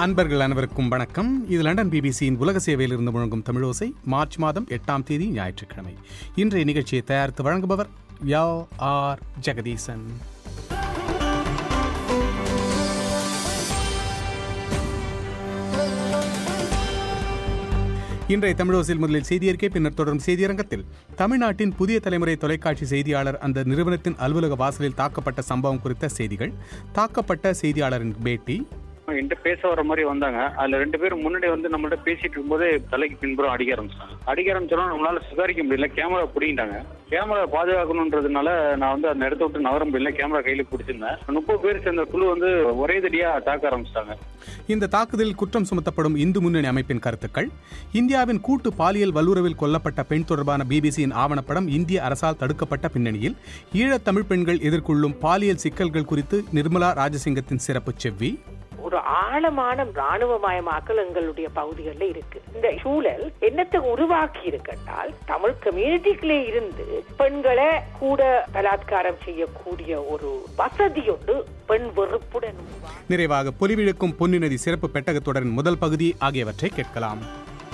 அன்பர்கள் அனைவருக்கும் வணக்கம். இது லண்டன் பிபிசியின் உலக சேவையில் இருந்து முழங்கும் தமிழோசை. மார்ச் மாதம் 8ஆம் தேதி ஞாயிற்றுக்கிழமை. இன்றைய நிகழ்ச்சியை தயாரித்து வழங்குபவர் ஆர் ஜெகதீசன். இன்றைய தமிழோசையில் முதலில் செய்தியறிக்கை, பின்னர் தொடரும் செய்தியரங்கத்தில் தமிழ்நாட்டின் புதிய தலைமுறை தொலைக்காட்சி செய்தியாளர் அந்த நிறுவனத்தின் அலுவலக வாசலில் தாக்கப்பட்ட சம்பவம் குறித்த செய்திகள், தாக்கப்பட்ட செய்தியாளரின் பேட்டி. என்கிட்ட பேச வர மாதிரி வந்தாங்க. அதுல 2 பேரும் முன்னாடி நம்மள்ட்ட பேசிட்டு இருக்கும்போது தலைக்கு பின்புறம் அடிக்க ஆரம்பிச்சோன்னா நம்மளால சுதாரிக்க முடியல. கேமரா பிடிக்கிட்டாங்க. கேமரா பாதுகாக்கணுன்றதுனால நான் அந்த இடத்த விட்டு நகர முடியல. கேமரா கையில பிடிச்சிருந்தேன். 30 பேர் சேர்ந்த குழு ஒரே தடியா தாக்க ஆரம்பிச்சிட்டாங்க. இந்த தாக்குதலில் குற்றம் சுமத்தப்படும் இந்து முன்னணி அமைப்பின் கருத்துக்கள், இந்தியாவின் கூட்டு பாலியல் வல்லுறவில் கொல்லப்பட்ட பெண் தொடர்பான பிபிசியின் ஆவணப்படம் இந்திய அரசால் தடுக்கப்பட்ட பின்னணியில் ஈழத் தமிழ் பெண்கள் எதிர்கொள்ளும் பாலியல் சிக்கல்கள் குறித்து நிர்மலா ராஜசிங்கத்தின் சிறப்பு செவ்வி. ஒரு ஆழமான ராணுவமயமாக்கல் எங்களுடைய பகுதிகளில் இருக்கு. இந்த சூழல் என்னத்தை உருவாக்கி இருக்கின்றால், தமிழ் கம்யூனிட்டிகளே இருந்து பெண்களை கூட பலாத்காரம் செய்யக்கூடிய ஒரு வசதி ஒன்று பெண் வெறுப்புடன். நிறைவாக பொலிவிழுக்கும் பொன்னி நதி சிறப்பு பெட்டகத்தொடரின் முதல் பகுதி ஆகியவற்றை கேட்கலாம்.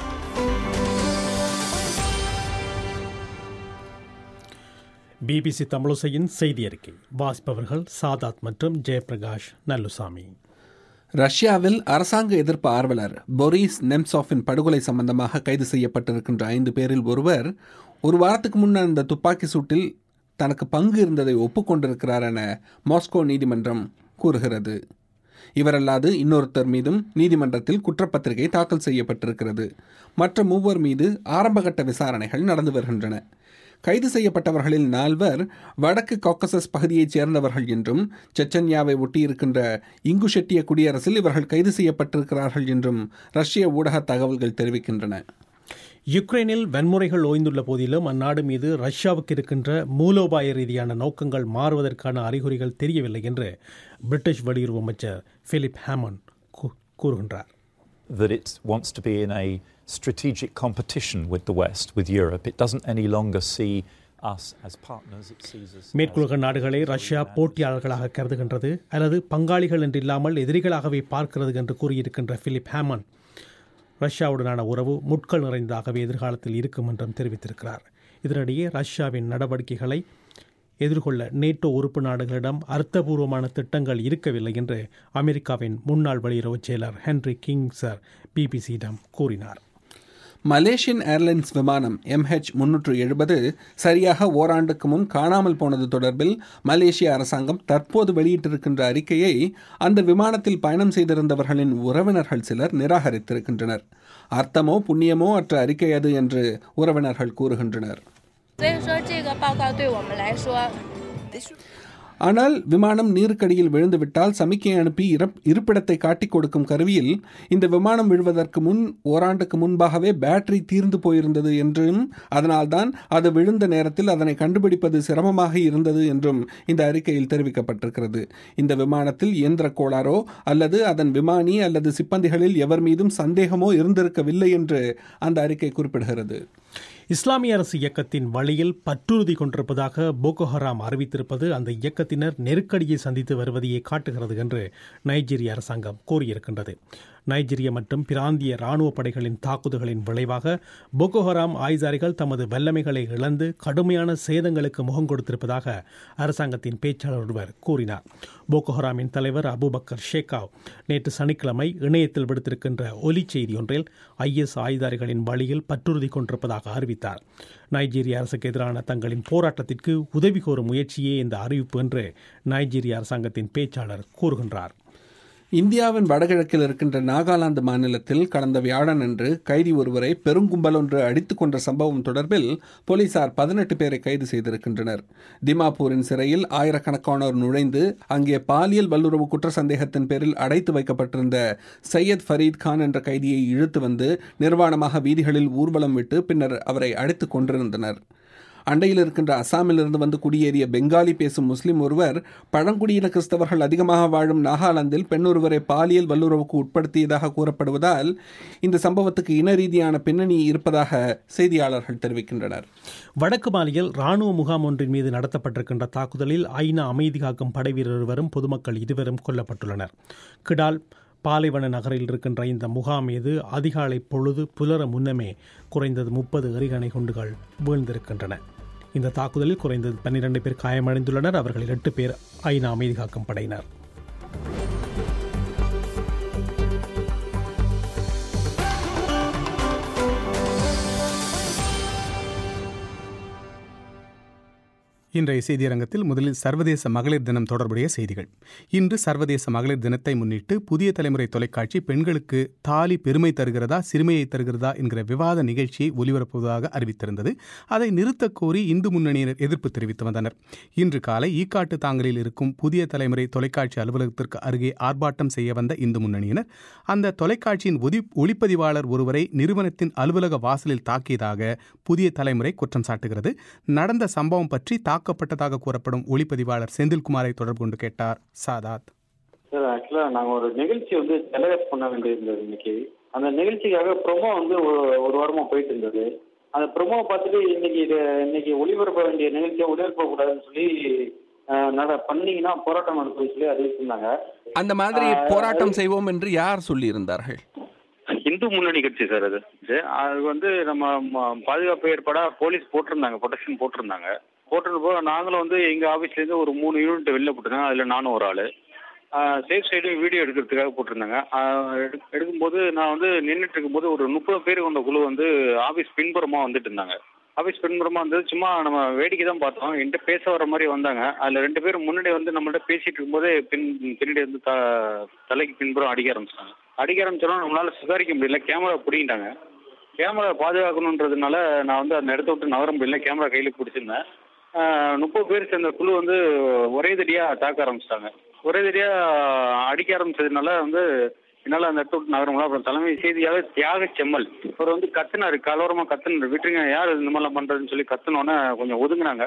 பிபிசி தமிழோசையின் செய்தி அறிக்கை வாசிப்பவர்கள் சாதாத் மற்றும் ஜெயபிரகாஷ் நல்லுசாமி. ரஷ்யாவில் அரசாங்க எதிர்ப்பு ஆர்வலர் போரிஸ் நெம்சோஃபின் படுகொலை சம்பந்தமாக கைது செய்யப்பட்டிருக்கின்ற 5 பேரில் ஒருவர் ஒரு வாரத்துக்கு முன்னர் இந்த துப்பாக்கி சூட்டில் தனக்கு பங்கு இருந்ததை ஒப்புக்கொண்டிருக்கிறார் என மாஸ்கோ நீதிமன்றம் கூறுகிறது. இவரல்லாது இன்னொருத்தர் மீதும் நீதிமன்றத்தில் குற்றப்பத்திரிகை தாக்கல் செய்யப்பட்டிருக்கிறது. மற்ற 3 மீது ஆரம்பகட்ட விசாரணைகள் நடந்து வருகின்றன. கைது செய்யப்பட்டவர்களில் 4 வடக்கு காக்கசஸ் பகுதியைச் சேர்ந்தவர்கள் என்றும், செச்சன்யாவை ஒட்டியிருக்கின்ற இங்குஷெட்டிய குடியரசில் இவர்கள் கைது செய்யப்பட்டிருக்கிறார்கள் என்றும் ரஷ்ய ஊடக தகவல்கள் தெரிவிக்கின்றன. யுக்ரைனில் வன்முறைகள் ஓய்ந்துள்ள போதிலும் அந்நாடு மீது ரஷ்யாவுக்கு இருக்கின்ற மூலோபாய ரீதியான நோக்கங்கள் மாறுவதற்கான அறிகுறிகள் தெரியவில்லை என்று பிரிட்டிஷ் வெளியுறவு அமைச்சர் பிலிப் ஹேமண்ட் கூறுகின்றார். That it wants to be in a strategic competition with the West, with Europe. It doesn't any longer see us as partners. It sees us. மேற்குலக நாடுகளை ரஷ்யா போட்டியாளர்களாக கருதுகின்றது அல்லது பங்காளிகள் என்றில்லாமல் எதிரிகளாகவே பார்க்கிறது என்று கூறியிருக்கின்ற பிலிப் ஹேமண்ட், ரஷ்யாவுடனான உறவு முட்கள் நிறைந்ததாகவே எதிர்காலத்தில் இருக்கும் என்றும் தெரிவித்திருக்கிறார். இதனிடையே ரஷ்யாவின் நடவடிக்கைகளை எதிர்கொள்ள நேட்டோ உறுப்பு நாடுகளிடம் அர்த்தபூர்வமான திட்டங்கள் இருக்கவில்லை என்று அமெரிக்காவின் முன்னாள் வெளியுறவு செயலர் ஹென்ரி கிங்ஸர் பிபிசியிடம் கூறினார். மலேசியன் ஏர்லைன்ஸ் விமானம் MH370 சரியாக ஓராண்டுக்கு முன் காணாமல் போனது தொடர்பில் மலேசிய அரசாங்கம் தற்போது வெளியிட்டிருக்கின்ற அறிக்கையை அந்த விமானத்தில் பயணம் செய்திருந்தவர்களின் உறவினர்கள் சிலர் நிராகரித்திருக்கின்றனர். அர்த்தமோ புண்ணியமோ அற்ற அறிக்கை அது என்று உறவினர்கள் கூறுகின்றனர். ஆனால் விமானம் நீருக்கடியில் விழுந்துவிட்டால் சமிக்கை அனுப்பி இருப்பிடத்தை காட்டிக் கொடுக்கும் கருவியில் இந்த விமானம் விழுவதற்கு முன் ஓராண்டுக்கு முன்பாகவே பேட்டரி தீர்ந்து போயிருந்தது என்றும், அதனால்தான் அது விழுந்த நேரத்தில் அதனை கண்டுபிடிப்பது சிரமமாக இருந்தது என்றும் இந்த அறிக்கையில் தெரிவிக்கப்பட்டிருக்கிறது. இந்த விமானத்தில் இயந்திர கோளாறோ அல்லது அதன் விமானி அல்லது சிப்பந்திகளில் எவர் மீதும் சந்தேகமோ இருந்திருக்கவில்லை என்று அந்த அறிக்கை குறிப்பிடுகிறது. இஸ்லாமிய அரசு இயக்கத்தின் வழியில் பற்றுறுதி கொண்டிருப்பதாக போகோ ஹராம் அறிவித்திருப்பது அந்த இயக்கத்தினர் நெருக்கடியை சந்தித்து வருவதையே காட்டுகிறது என்று நைஜீரிய அரசாங்கம் கூறியிருக்கின்றது. நைஜீரிய மற்றும் பிராந்திய இராணுவ படைகளின் தாக்குதல்களின் விளைவாக போகோ ஹராம் ஆயுதாரிகள் தமது வல்லமைகளை இழந்து கடுமையான சேதங்களுக்கு முகம் கொடுத்திருப்பதாக அரசாங்கத்தின் பேச்சாளர் ஒருவர் கூறினார். போகோ ஹராமின் தலைவர் அபுபக்கர் ஷேகாவ் நேற்று சனிக்கிழமை இணையத்தில் விடுத்திருக்கின்ற ஒலி செய்தி ஒன்றில் IS ஆயுதாரிகளின் வழியில் பற்றுறுதி கொண்டிருப்பதாக அறிவித்தார். நைஜீரிய அரசுக்கு எதிரான தங்களின் போராட்டத்திற்கு உதவி கோரும் முயற்சியே இந்த அறிவிப்பு என்று நைஜீரிய அரசாங்கத்தின் பேச்சாளர் கூறுகின்றார். இந்தியாவின் வடகிழக்கில் இருக்கின்ற நாகாலாந்து மாநிலத்தில் கடந்த வியாழனன்று கைதி ஒருவரை பெருங்கும்பல் ஒன்று அடித்துக் கொன்ற சம்பவம் தொடர்பில் போலீசார் 18 பேரை கைது செய்திருக்கின்றனர். திமாப்பூரின் சிறையில் ஆயிரக்கணக்கானோர் நுழைந்து அங்கே பாலியல் வல்லுறவு குற்ற சந்தேகத்தின் பேரில் அடைத்து வைக்கப்பட்டிருந்த சையத் ஃபரீத் கான் என்ற கைதியை இழுத்து வந்து நிர்வாணமாக வீதிகளில் ஊர்வலம் விட்டு பின்னர் அவரை அடித்துக் கொண்டிருந்தனர். அண்டையில் இருக்கின்ற அசாமிலிருந்து வந்து குடியேறிய பெங்காலி பேசும் முஸ்லிம் ஒருவர் பழங்குடியின கிறிஸ்தவர்கள் அதிகமாக வாழும் நாகாலாந்தில் பெண் ஒருவரை பாலியல் வல்லுறவுக்கு உட்படுத்தியதாக கூறப்படுவதால் இந்த சம்பவத்துக்கு இன ரீதியான பின்னணி இருப்பதாக செய்தியாளர்கள் தெரிவிக்கின்றனர். வடக்கு மாலியில் ராணுவ முகாம் ஒன்றின் மீது நடத்தப்பட்டிருக்கின்ற தாக்குதலில் ஐநா அமைதி காக்கும் படை வீரர் ஒருவரும் பொதுமக்கள் 2 கொல்லப்பட்டுள்ளனர். கிடால் பாலைவன நகரில் இருக்கின்ற இந்த முகாம் மீது அதிகாலை பொழுது புலர முன்னமே குறைந்தது 30 எறிகணை குண்டுகள் வீழ்ந்திருக்கின்றன. இந்த தாக்குதலில் குறைந்தது 12 பேர் காயமடைந்துள்ளனர். அவர்களில் 8 பேர் ஐநா அமைதி காக்கும் படையினர். இன்றைய செய்தியரங்கத்தில் முதலில் சர்வதேச மகளிர் தினம் தொடர்புடைய செய்திகள். இன்று சர்வதேச மகளிர் தினத்தை முன்னிட்டு புதிய தலைமுறை தொலைக்காட்சி பெண்களுக்கு தாலி பெருமை தருகிறதா சிறுமையை தருகிறதா என்கிற விவாத நிகழ்ச்சியை ஒலிபரப்புவதாக அறிவித்திருந்தது. அதை நிறுத்தக் கோரி இந்து முன்னணியினர் எதிர்ப்பு தெரிவித்து வந்தனர். இன்று காலை ஈக்காட்டு தாங்கலில் இருக்கும் புதிய தலைமுறை தொலைக்காட்சி அலுவலகத்திற்கு அருகே ஆர்ப்பாட்டம் செய்ய வந்த இந்து முன்னணியினர் அந்த தொலைக்காட்சியின் ஒளிப்பதிவாளர் ஒருவரை நிறுவனத்தின் அலுவலக வாசலில் தாக்கியதாக புதிய தலைமுறை குற்றம் சாட்டுகிறது. நடந்த சம்பவம் பற்றி தாக்கப்பட்டதாக கூறப்படும் ஒளிப்பதிவாளர் செந்தில்குமாரை தொடர்பு கொண்டு கேட்டார் சாதாத். சார், ஆக்சுவலா நாங்க ஒரு நிகழ்ச்சி வந்து டெலிகாஸ்ட் பண்ண வேண்டியிருந்தது. இன்னைக்கு அந்த நிகழ்ச்சிக்காக ப்ரொமோ வந்து ஒரு வாரமா போயிட்டு இருந்தது. அந்த ப்ரொமோ பார்த்துட்டு இன்னைக்கு ஒளிபரப்ப வேண்டிய நிகழ்ச்சியை ஒளிபரப்ப கூடாதுன்னு சொல்லி பண்ணீங்கன்னா போராட்டம் நடக்கும் சொல்லி அறிவிச்சிருந்தாங்க. அந்த மாதிரி போராட்டம் செய்வோம் என்று யார் சொல்லி இருந்தார்கள்? இந்து முன்னணி கட்சி சார். அது வந்து நம்ம பாதுகாப்பு ஏற்பாடா போலீஸ் போட்டிருந்தாங்க, ப்ரொடெக்ஷன் போட்டிருந்தாங்க. போட்டிருந்தப்போ நாங்களும் வந்து எங்க ஆபீஸ்ல இருந்து ஒரு 3 யூனிட் வெளில போட்டிருந்தாங்க. அதுல நானும் ஒரு ஆளு சேஃப் சைடு வீடியோ எடுக்கிறதுக்காக போட்டிருந்தாங்க. எடுக்கும்போது நான் வந்து நின்றுட்டு இருக்கும்போது ஒரு 30 பேர் கொண்ட குழு வந்து ஆபீஸ் பின்புறமா வந்துட்டு இருந்தாங்க. ஆபீஸ் பின்புறமா வந்து சும்மா நம்ம வேடிக்கை தான் பார்த்தோம். என்கிட்ட பேச வர மாதிரி வந்தாங்க. அதுல 2 பேர் முன்னாடி வந்து நம்மள்ட்ட பேசிட்டு இருக்கும்போதே பின்னாடி வந்து தலைக்கு பின்புறம் அடிக்க ஆரம்பிச்சோன்னா நம்மளால சுதாரிக்க முடியல. கேமரா பிடிங்கிட்டாங்க. கேமரா பாதுகாக்கணுன்றதுனால நான் வந்து அந்த இடத்த விட்டு நகர முடியல. கேமரா கையில பிடிச்சிருந்தேன். 30 பேர் சேர்ந்த குழு வந்து ஒரே தடியா தாக்க ஆரம்பிச்சிட்டாங்க. ஒரே தடியா அடிக்க ஆரம்பிச்சதுனால வந்து என்னால அந்த இடத்த விட்டு நகர முடியல. அப்புறம் தலைமை செய்தியாக தியாக செம்மல் அவர் வந்து கத்துனாரு, கலவரமா கத்துனாரு. விட்டுருங்க, யார் இந்த மாதிரிலாம் பண்றதுன்னு சொல்லி கத்துனோன்னே கொஞ்சம் ஒதுங்கினோன்னா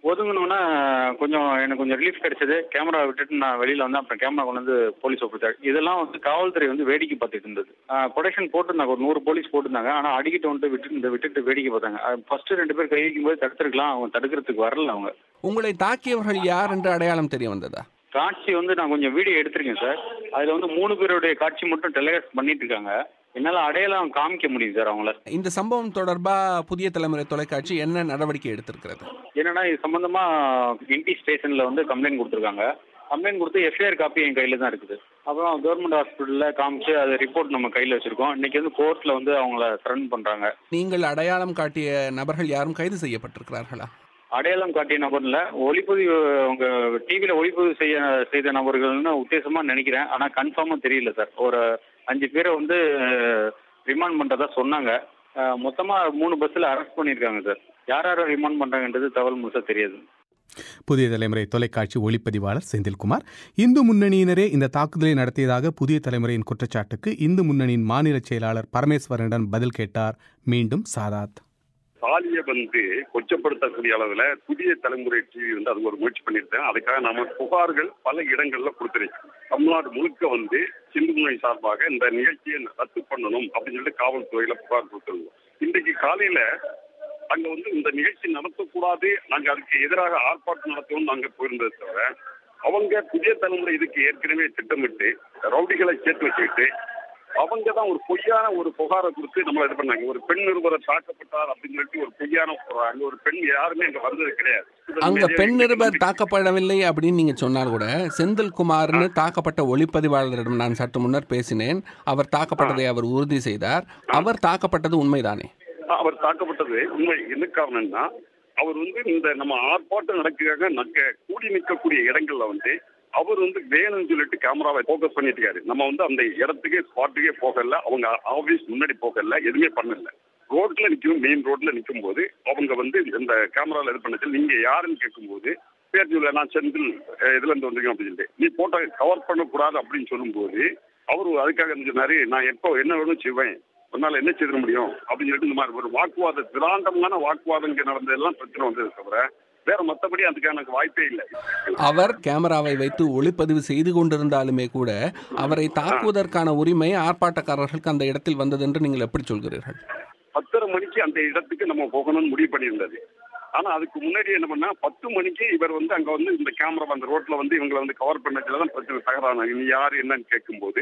எனக்கு கொஞ்சம் ரிலீஃப் கிடைச்சது. கேமரா விட்டுட்டு நான் வெளியில வந்தேன். அப்புறம் கேமரா கொண்டு வந்து போலீஸ் ஒப்பிட்டாரு. இதெல்லாம் வந்து காவல்துறை வந்து வேடிக்கை பார்த்துட்டு இருந்தது. ப்ரொடெக்ஷன் போட்டிருந்தாங்க, ஒரு 100 போலீஸ் போட்டிருந்தாங்க. ஆனா அடிக்கிட்டு வந்து விட்டுட்டு வேடிக்கை பார்த்தாங்க. ஃபர்ஸ்ட் 2 பேர் கை வைக்கும் போது தடுத்துருக்கலாம், அவங்க தடுக்கிறதுக்கு வரல. அவங்க உங்களை தாக்கியவர்கள் யார் என்று அடையாளம் தெரிய வந்ததா? காட்சி வந்து நான் கொஞ்சம் வீடியோ எடுத்திருக்கேன் சார். அதுல வந்து 3 பேருடைய காட்சி மட்டும் டெலிகாஸ்ட் பண்ணிட்டு இருக்காங்க. என்னால அடையாளம் காமிக்க முடியும் சார் அவங்கள. இந்த சம்பவம் தொடர்பா புதிய தலைமுறை தொலைக்காட்சி என்ன நடவடிக்கை எடுத்திருக்கிறது? என்னன்னா, இது சம்பந்தமா இன்டி ஸ்டேஷன்ல வந்து கம்ப்ளைண்ட் கொடுத்துருக்காங்க. கம்ப்ளைண்ட் கொடுத்து எஃப்ஐஆர் காப்பி என் கையில தான் இருக்குது. அப்புறம் கவர்மெண்ட் ஹாஸ்பிட்டல்ல காமிச்சு அது ரிப்போர்ட் நம்ம கையில வச்சிருக்கோம். இன்னைக்கு வந்து கோர்ட்ல வந்து அவங்கள சரண் பண்றாங்க. நீங்கள் அடையாளம் காட்டிய நபர்கள் யாரும் கைது செய்யப்பட்டிருக்கிறார்களா? அடையாளம் காட்டிய நபர்ல ஒளிப்பதிவு உங்க டிவியில ஒளிப்பதிவு செய்த நபர்கள்னு உத்தேசமா நினைக்கிறேன். ஆனா கன்ஃபார்மா தெரியல சார். ஒரு 5 பேரை வந்து ரிமாண்ட் பண்றதா சொன்னாங்க. மொத்தமா 3 பஸ்ல அரெஸ்ட் பண்ணிருக்காங்க சார். யார் ரிமாண்ட் பண்றாங்கன்றது தகவல் முழுசா தெரியாது. புதிய தலைமுறை தொலைக்காட்சி ஒளிப்பதிவாளர் செந்தில்குமார். இந்து முன்னணியினரே இந்த தாக்குதலை நடத்தியதாக புதிய தலைமுறையின் குற்றச்சாட்டுக்கு இந்து முன்னணியின் மாநில செயலாளர் பரமேஸ்வரனிடம் பதில் கேட்டார் மீண்டும் சாதாத். தாலியை வந்து கொச்சப்படுத்தக்கூடிய அளவுல புதிய தலைமுறை டிவி வந்து அது ஒரு முயற்சி பண்ணியிருக்கேன். அதுக்காக நம்ம புகார்கள் பல இடங்கள்ல கொடுத்துருக்கோம். தமிழ்நாடு முழுக்க வந்து இந்து முன்னணி சார்பாக இந்த நிகழ்ச்சியை ரத்து பண்ணணும் அப்படின்னு சொல்லிட்டு காவல்துறையில புகார் கொடுத்துருந்தோம். இன்றைக்கு காலையில அங்க வந்து இந்த நிகழ்ச்சி நடத்தக்கூடாது, நாங்க அதுக்கு எதிராக ஆர்ப்பாட்டம் நடத்தவும் நாங்க போயிருந்ததை தவிர அவங்க புதிய தலைமுறை இதுக்கு ஏற்கனவே திட்டமிட்டு ரவுடிகளை சேர்த்து வச்சுக்கிட்டு அவங்க தான் ஒரு பொய்யான ஒரு புகாரை கொடுத்து நம்மளை இது பண்ணாங்க. ஒரு பெண் நிருபர் தாக்கப்பட்டார் அப்படின்னு சொல்லிட்டு ஒரு பொய்யான அங்க ஒரு பெண் யாருமே அங்க வந்தது கிடையாது. அங்க பெண் நிருபர் தாக்கப்படவில்லை அப்படின்னு நீங்க சொன்னார் கூட, செந்தில்குமார்னு தாக்கப்பட்ட ஒளிப்பதிவாளரிடம் நான் சற்று முன்னர் பேசினேன். அவர் தாக்கப்பட்டதை அவர் உறுதி செய்தார். அவர் தாக்கப்பட்டது உண்மைதானே? அவர் தாக்கப்பட்டது உண்மை. என்ன காரணம்னா, அவர் வந்து இந்த நம்ம ஆர்ப்பாட்டம் நடக்கிறாங்க கூடி நிற்கக்கூடிய இடங்கள்ல வந்து அவர் வந்து வேணும்னு சொல்லிட்டு கேமராவை போக்கஸ் பண்ணிட்டு இருக்காரு. நம்ம வந்து அந்த இடத்துக்கு ஸ்பாட்டுக்கே போகல, அவங்க ஆபீஸ் முன்னாடி போகல, எதுவுமே பண்ணல. ரோட்ல நிற்கும், மெயின் ரோட்ல நிற்கும் போது அவங்க வந்து இந்த கேமரால இது பண்ணச்சு. நீங்க யாருன்னு கேட்கும் போது பேர் சொல்ல, நான் செந்தில் இதுல இருந்து வந்திருக்கேன் அப்படின்னு சொல்லிட்டு, நீ போட்டோ கவர் பண்ணக்கூடாது அப்படின்னு சொல்லும் போது அவரு அதுக்காக சொன்னாரு, நான் எப்போ என்ன வேணும் செய்வேன், அதனால என்ன செய்ய முடியும் அப்படின்னு சொல்லிட்டு இந்த மாதிரி ஒரு வாக்குவாதம், திராண்டமான வாக்குவாதம் இங்க நடந்ததெல்லாம் பிரச்சனை வந்தது தவிர வேற மற்றபடி அதுக்கு எனக்கு வாய்ப்பே இல்லை. அவர் கேமராவை வைத்து ஒளிப்பதிவு செய்து கொண்டிருந்தாலுமே கூட அவரை தாக்குவதற்கான உரிமை ஆர்ப்பாட்டக்காரர்களுக்கு அந்த இடத்தில் வந்தது என்று நீங்கள் எப்படி சொல்கிறீர்கள்? 10:30 மணிக்கு அந்த இடத்துக்கு நம்ம போகணும்னு முடிவு பண்ணியிருந்தது. ஆனா அதுக்கு முன்னாடி என்ன பண்ணா 10 மணிக்கு இவர் வந்து அங்க வந்து இந்த கேமரா அந்த ரோட்ல வந்து இவங்களை வந்து கவர் பண்ணதுலதான் பிரச்சனை தகராறு. நீ யாரு என்னன்னு கேட்கும் போது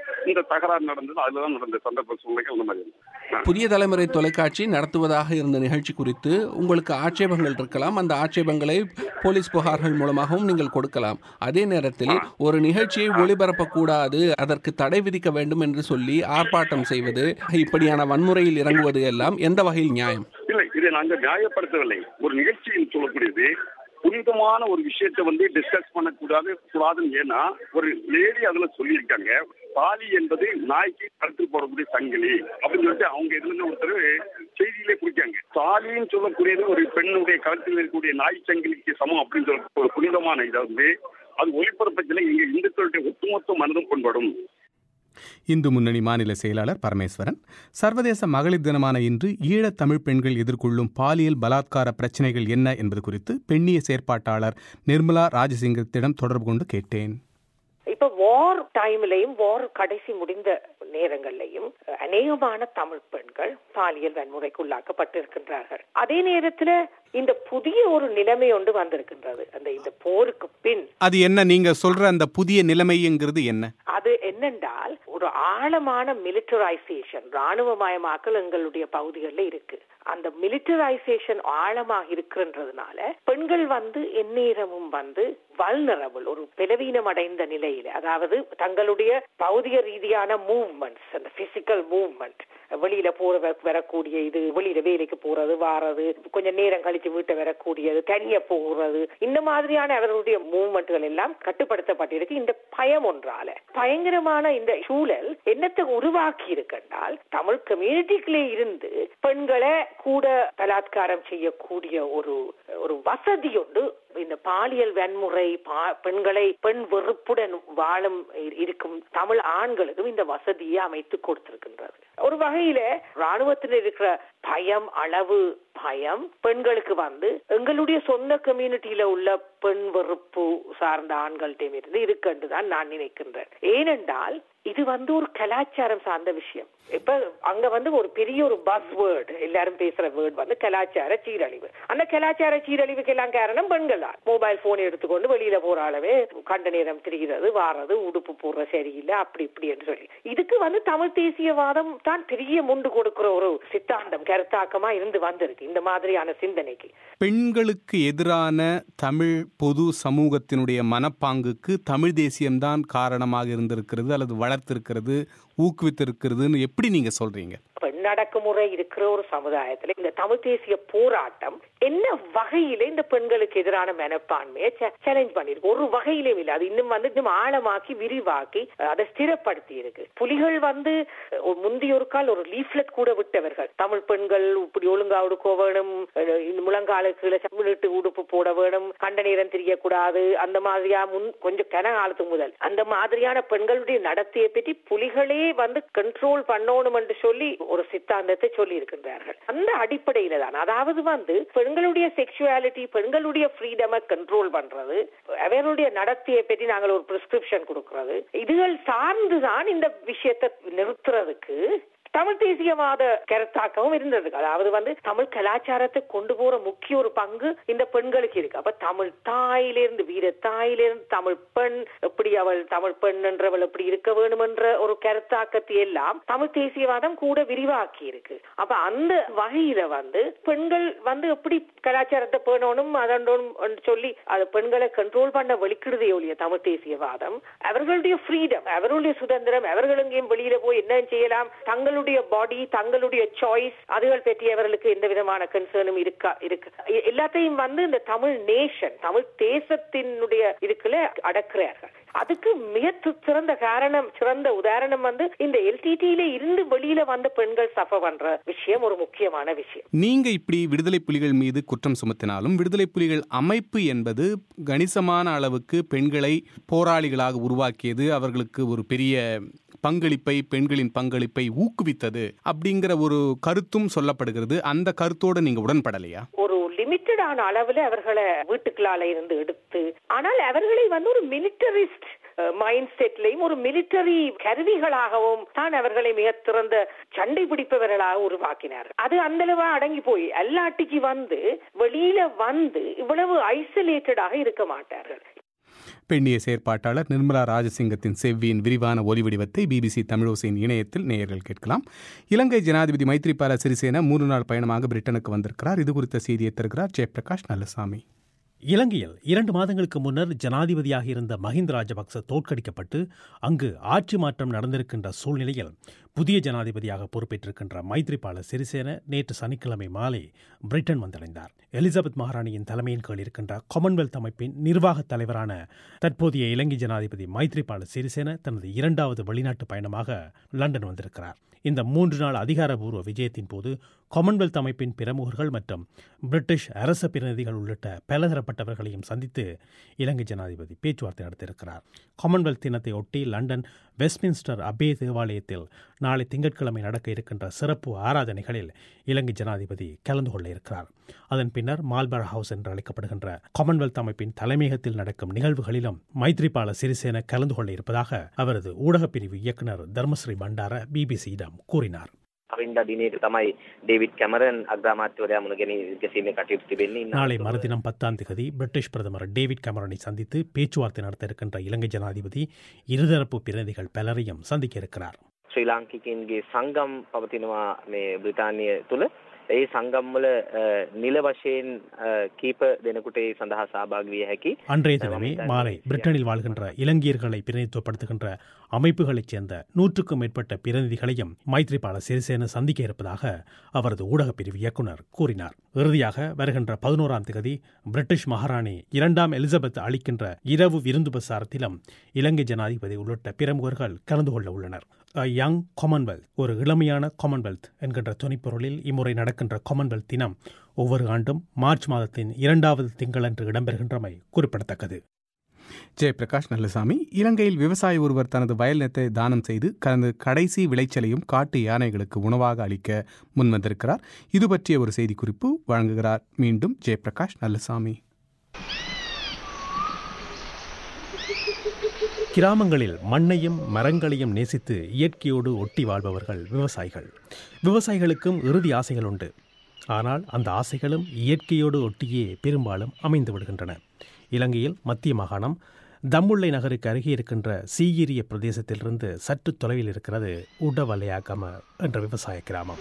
இந்த தகராறு நடந்தது. அதுலதான் நடந்த சந்தர்ப்ப சூழ்நிலைகள் அந்த மாதிரி. புதிய தலைமுறை தொலைக்காட்சி நடத்துவதாக இருந்த நிகழ்ச்சி குறித்து உங்களுக்கு ஆட்சேபங்கள் இருக்கலாம். அந்த ஆட்சேபங்களை போலீஸ் புகார்கள் மூலமாகவும் நீங்கள் கொடுக்கலாம். அதே நேரத்தில் ஒரு நிகழ்ச்சியை ஒளிபரப்பக்கூடாது, அதற்கு தடை விதிக்க வேண்டும் என்று சொல்லி ஆர்ப்பாட்டம் செய்வது, இப்படியான வன்முறையில் இறங்குவது எல்லாம் எந்த வகையில் நியாயம்? இல்லை, இதை நாங்கள் நியாயப்படுத்தவில்லை. ஒரு நிகழ்ச்சியில் சொல்லக்கூடியது புனிதமான ஒரு விஷயத்தை டிஸ்கஸ் பண்ணக்கூடாதுன்னு. ஏன்னா ஒரு லேடி அதுல சொல்லியிருக்காங்க, தாலி என்பது நாய்க்கு கழுத்து போடக்கூடிய சங்கிலி அப்படின்னு சொல்லிட்டு அவங்க இதுல ஒருத்தர் செய்தியிலே குறிக்காங்க. தாலின்னு சொல்லக்கூடியது ஒரு பெண்ணுடைய கழுத்தில் இருக்கக்கூடிய நாய் சங்கிலிக்கு சமம் அப்படின்னு சொல்லிட்டு ஒரு புனிதமான இதை அது ஒளிபரப்பத்தில் இங்க இந்துக்களுடைய ஒட்டுமொத்த மனதும் பண்படும். இந்து முன்னணி மாநில செயலாளர் பரமேஸ்வரன், சர்வதேச மகளிர் தினமான இன்று ஈழத் தமிழ் பெண்கள் எதிர்கொள்ளும் பாலியல் பலாத்கார பிரச்சினைகள் என்ன என்பது குறித்து பெண்ணிய செயற்பாட்டாளர் நிர்மலா ராஜசிங்கத்திடம் தொடர்பு கொண்டு கேட்டேன். இப்ப வார் டைம்லயும், வார் கடைசி முடிந்த நேரங்கள்லையும் அநேகமான தமிழ் பெண்கள் பாலியல் வன்முறைக்குள்ளாக்கப்பட்டிருக்கின்றார்கள். அதே நேரத்துல இந்த புதிய ஒரு நிலைமை ஒன்று வந்திருக்கின்றது. இந்த போருக்கு பின் அது என்ன நீங்க சொல்ற அந்த புதிய நிலைமைங்கிறது என்ன? அது என்னென்றால் ஒரு ஆழமான மிலிட்டரைசேஷன், ராணுவமயமாக்கல் எங்களுடைய பகுதிகளில் இருக்கு. அந்த மிலிட்டரைசேஷன் ஆழமாக இருக்கிறதுனால பெண்கள் எந்நேரமும் வல்னரபிள், ஒரு பலவீனம் அடைந்த நிலையில, அதாவது தங்களுடைய பௌதிக ரீதியான மூவ்மெண்ட்ஸ், அந்த பிசிக்கல் மூவ்மெண்ட், வெளியில வரக்கூடிய இது, வெளியில வேலைக்கு போறது வாரது, கொஞ்சம் நேரம் கழிச்சு வீட்டை வரக்கூடியது, தனிய போகிறது, இந்த மாதிரியான அவர்களுடைய மூவ்மெண்ட்கள் எல்லாம் கட்டுப்படுத்தப்பட்டிருக்கு. இந்த பயம் ஒன்றால பயங்கரமான இந்த சூழல் என்னத்தை உருவாக்கி இருக்கின்றால், தமிழ் கம்யூனிட்டிக்குள்ளே இருந்து பெண்களை கூட பலாத்காரம் செய்யக்கூடிய ஒரு வசதி ஒன்று இந்த பாலியல் வன்முறை, பெண்களை பெண் வெறுப்புடன் வாழும் இருக்கும் தமிழ் ஆண்களுக்கும் இந்த வசதியை அமைத்து கொடுத்திருக்கின்றது. ஒரு வகையில ராணுவத்தில் இருக்கிற பயம், அளவு பயம் பெண்களுக்கு எங்களுடைய சொந்த கம்யூனிட்டியில உள்ள பெண் வெறுப்பு சார்ந்த ஆண்கள்கிட்ட இருந்து இருக்குன்றுதான் நான் நினைக்கின்றேன். ஏனென்றால் இது ஒரு கலாச்சாரம் சார்ந்த விஷயம். இப்ப அங்க ஒரு பெரிய ஒரு பஸ் வேர்டு, எல்லாரும் பேசுற வேர்டு கலாச்சார சீரழிவு. அந்த கலாச்சார சீரழிவுக்கு எல்லாம் காரணம் பெண்கள் தான். மொபைல் போன் எடுத்துக்கொண்டு வெளியில போற அளவே கண்ட நேரம் திரிகிறது, வாரது, உடுப்பு போடுற சரியில்லை, அப்படி இப்படி என்று சொல்லி இதுக்கு தமிழ் தேசியவாதம் தான் பெரிய முண்டு கொடுக்கிற ஒரு சித்தாந்தம், கருத்தாக்கமா இருந்து வந்திருக்கு இந்த மாதிரியான சிந்தனைக்கு. பெண்களுக்கு எதிரான தமிழ் பொது சமூகத்தினுடைய மனப்பாங்குக்கு தமிழ் தேசியம்தான் காரணமாக இருந்திருக்கிறது அல்லது வளர்த்திருக்கிறது, ஊக்குவித்திருக்கிறதுன்னு எப்படி நீங்க சொல்றீங்க? பெண் அடக்குமுறை இருக்கிற ஒரு சமுதாயத்துல இந்த தமிழ் தேசிய போராட்டம் என்ன வகையில இந்த பெண்களுக்கு எதிரான மனப்பான்மையை சேலஞ்ச் பண்ணிருக்கு? ஒரு வகையிலும் இல்லை. அது இன்னும் ஆழமாக்கி விரிவாக்கி அதை ஸ்திரப்படுத்தி இருக்கு. புலிகள் முந்தைய ஒரு கால் ஒரு லீஃப்லெட் கூட விட்டவர்கள், தமிழ் பெண்கள் இப்படி ஒழுங்கா உடுக்க வேணும், முழங்காலுக்கு சமிழிட்டு உடுப்பு போட வேணும், கண்ட நேரம் தெரியக்கூடாது, அந்த மாதிரியா கொஞ்சம் கன காலத்துக்கு முதல் அந்த மாதிரியான பெண்களுடைய நடத்தையை பற்றி புலிகளே கண்ட்ரோல் பண்ணணும் என்று சொல்லி ஒரு சித்தாந்தத்தை சொல்லி இருக்கின்றார்கள். அந்த அடிப்படையில தான், அதாவது பெண்களுடைய செக்சுவாலிட்டி, பெண்களுடைய ஃப்ரீடமை கண்ட்ரோல் பண்றது, அவர்களுடைய நடத்தையை பற்றி நாங்கள் ஒரு பிரிஸ்கிரிப்ஷன் கொடுக்கிறது, இதுகள் சார்ந்துதான் இந்த விஷயத்தை நிறுத்துறதுக்கு தமிழ் தேசியவாத கருத்தாக்கவும் இருந்தது. அதாவது தமிழ் கலாச்சாரத்தை கொண்டு போற முக்கிய ஒரு பங்கு இந்த பெண்களுக்கு இருக்கு. அப்ப தமிழ் தாயிலிருந்து, வீர தாயிலிருந்து தமிழ் பெண் எப்படி, அவள் தமிழ் பெண் என்றவள் எப்படி இருக்க வேண்டும் என்ற ஒரு கருத்தாக்கத்தை எல்லாம் தமிழ் தேசியவாதம் கூட விரிவாக்கி இருக்கு. அப்ப அந்த வகையில பெண்கள் எப்படி கலாச்சாரத்தை பேணணும் அதோடும் சொல்லி அது பெண்களை கண்ட்ரோல் பண்ண வலிக்கிடுதே ஒழிய தமிழ் தேசியவாதம் அவர்களுடைய ஃப்ரீடம், அவர்களுடைய சுதந்திரம், அவர்கள் எங்கேயும் வெளியில போய் என்ன செய்யலாம், தங்களுடைய பாடி, தங்களுடைய சாய்ஸ், அதுகள் பற்றி அவர்களுக்கு எந்த விதமான கன்சர்னும் இருக்கு. எல்லாத்தையும் இந்த தமிழ் நேஷன், தமிழ் தேசத்தினுடைய இதுக்குள்ள அடக்குறார்கள். அதுக்கு மிக சிறந்த காரணம், சிறந்த உதாரணம் இந்த எல்டிடியில இருந்து வெளியில வந்த பெண்கள் சஃபர் பண்ற விஷயம் ஒரு முக்கியமான விஷயம். நீங்க இப்படி விடுதலை புலிகள் மீது குற்றம் சுமத்தினாலும் விடுதலை புலிகள் அமைப்பு என்பது கணிசமான அளவுக்கு பெண்களை போராளிகளாக உருவாக்கியது, அவர்களுக்கு ஒரு பெரிய பங்களிப்பை, பெண்களின் பங்களிப்பை ஊக்குவித்தது அப்படிங்கிற ஒரு கருத்தும் சொல்லப்படுகிறது. அந்த கருத்தோட நீங்க உடன்படலையா? ஒரு லிமிட்டடான அளவுல அவர்களை வீட்டுக்குள்ளால இருந்து எடுத்து, ஆனால் அவர்களை ஒரு மிலிட்டரிஸ்ட் மைண்ட் செட்லையும் ஒரு மிலிட்டரி கருவிகளாகவும் தான் அவர்களை மிக திறந்த சண்டை பிடிப்பவர்களாக உருவாக்கினார். அது அந்த அளவா அடங்கி போய் எல்லாட்டிக்கு வெளியில இவ்வளவு ஐசோலேட்டடாக இருக்க மாட்டார்கள். பெண்ணிய செயற்பாட்டாளர் நிர்மலா ராஜசிங்கத்தின் செவ்வியின் விரிவான ஒலி வடிவத்தை பிபிசி தமிழோசையின் இணையத்தில் நேயர்கள் கேட்கலாம். இலங்கை ஜனாதிபதி மைத்ரிபால சிறிசேன 3 நாள் பயணமாக பிரிட்டனுக்கு வந்திருக்கிறார். இது குறித்த செய்தியை தருகிறார் ஜெயபிரகாஷ் நல்லசாமி. இலங்கையில் 2 மாதங்களுக்கு முன்னர் ஜனாதிபதியாக இருந்த மஹிந்த ராஜபக்ச தோற்கடிக்கப்பட்டு அங்கு ஆட்சி மாற்றம் நடந்திருக்கின்ற சூழ்நிலையில் புதிய ஜனாதிபதியாக பொறுப்பேற்றிருக்கின்ற மைத்ரிபால சிறிசேன நேற்று சனிக்கிழமை மாலை பிரிட்டன் வந்தடைந்தார். எலிசபெத் மகாராணியின் தலைமையின் கீழ் இருக்கின்ற காமன்வெல்த் அமைப்பின் நிர்வாகத் தலைவரான தற்போதைய இலங்கை ஜனாதிபதி மைத்ரிபால சிறிசேன தனது 2வது வெளிநாட்டு பயணமாக லண்டன் வந்திருக்கிறார். இந்த 3 நாள் அதிகாரப்பூர்வ விஜயத்தின் போது காமன்வெல்த் அமைப்பின் பிரமுகர்கள் மற்றும் பிரிட்டிஷ் அரச பிரதிநிதிகள் உள்ளிட்ட பலதரப்பட்டவர்களையும் சந்தித்து இலங்கை ஜனாதிபதி பேச்சுவார்த்தை நடத்தியிருக்கிறார். காமன்வெல்த் தினத்தை ஒட்டி லண்டன் வெஸ்ட்மின்ஸ்டர் அபே தேவாலயத்தில் நாளை திங்கட்கிழமை நடக்க இருக்கின்ற சிறப்பு ஆராதனைகளில் இலங்கை ஜனாதிபதி கலந்து கொள்ள இருக்கிறார். அதன் பின்னர் மால்பரா ஹவுஸ் என்று அழைக்கப்படுகின்ற காமன்வெல்த் அமைப்பின் தலைமையகத்தில் நடக்கும் நிகழ்வுகளிலும் மைத்ரிபால சிறிசேன கலந்து கொள்ள இருப்பதாக அவரது ஊடகப் பிரிவு இயக்குநர் தர்மஸ்ரீ பண்டார பிபிசியிடம் கூறினார். நாளை மறுதினம் 10ஆம் தேதி பிரிட்டிஷ் பிரதமர் டேவிட் கெமரனை சந்தித்து பேச்சுவார்த்தை நடத்த இருக்கின்ற இலங்கை ஜனாதிபதி இருதரப்பு பிரதிநிதிகள் பலரையும் சந்திக்க இருக்கிறார். ශ්‍රී සංගම් පවතිනවා මේ බ්‍රිතාන්‍ය තුල ඒ සංගම් වල නිල වශයෙන් කීප දෙනෙකුට ඒ සඳහා සහභාගී විය හැකි. அன்றைய தினமே மாலை பிரிட்டனில் வாழ்கின்ற இலங்கையர்களை பிரதிநிதித்துவப்படுத்துகின்ற அமைப்புகளைச் சேர்ந்த 100க்கும் மேற்பட்ட பிரதிநிதிகளையும் மைத்ரிபால சிறிசேன சந்திக்க இருப்பதாக அவரது ஊடகப் பிரிவு இயக்குநர் கூறினார். இறுதியாக வருகின்ற 11ஆம் தேதி பிரிட்டிஷ் மகாராணி 2ஆம் எலிசபெத் அளிக்கின்ற இரவு விருந்து பிரசாரத்திலும் இலங்கை ஜனாதிபதி உள்ளிட்ட பிரமுகர்கள் கலந்து கொள்ள உள்ளனர். யங் காமன்வெல்த், ஒரு இளமையான காமன்வெல்த் என்கின்ற துணிப்பொருளில் இம்முறை நடக்கின்ற காமன்வெல்த் தினம் ஒவ்வொரு ஆண்டும் மார்ச் மாதத்தின் 2வது திங்களன்று இடம்பெறுகின்றமை குறிப்பிடத்தக்கது. ஜெயபிரகாஷ் நல்லசாமி. இலங்கையில் விவசாயி ஒருவர் தனது வயல் நிலத்தை தானம் செய்து தனது கடைசி விளைச்சலையும் காட்டு யானைகளுக்கு உணவாக அளிக்க முன்வந்திருக்கிறார். இது பற்றிய ஒரு செய்திக்குறிப்பு வழங்குகிறார் மீண்டும் ஜெயபிரகாஷ் நல்லசாமி. கிராமங்களில் மண்ணையும் மரங்களையும் நேசித்து இயற்கையோடு ஒட்டி வாழ்பவர்கள் விவசாயிகள். விவசாயிகளுக்கும் இறுதி ஆசைகள் உண்டு. ஆனால் அந்த ஆசைகளும் இயற்கையோடு ஒட்டியே பெரும்பாலும் அமைந்து விடுகின்றன. இலங்கையில் மத்திய மாகாணம் தம்புள்ளை நகருக்கு அருகே இருக்கின்ற சீகிரிய பிரதேசத்திலிருந்து சற்று தொலைவில் இருக்கிறது உடவலையாகம என்ற விவசாய கிராமம்.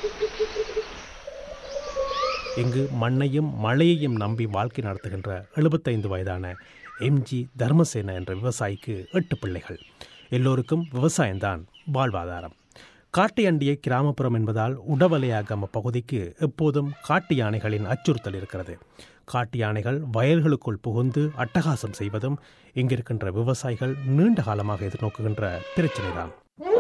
இங்கு மண்ணையும் மழையையும் நம்பி வாழ்க்கை நடத்துகின்ற 75 வயதான எம்ஜி தர்மசேன என்ற விவசாயிக்கு 8 பிள்ளைகள். எல்லோருக்கும் விவசாயம்தான் வாழ்வாதாரம். காட்டை அண்டிய கிராமப்புறம் என்பதால் உடவலையாகம பகுதிக்கு எப்போதும் காட்டு யானைகளின் அச்சுறுத்தல் இருக்கிறது. காட்டு யானைகள் வயல்களுக்குள் புகுந்து அட்டகாசம் செய்வதும் இங்கிருக்கின்ற விவசாயிகள் நீண்ட காலமாக எதிர்நோக்குகின்ற பிரச்சனைதான்.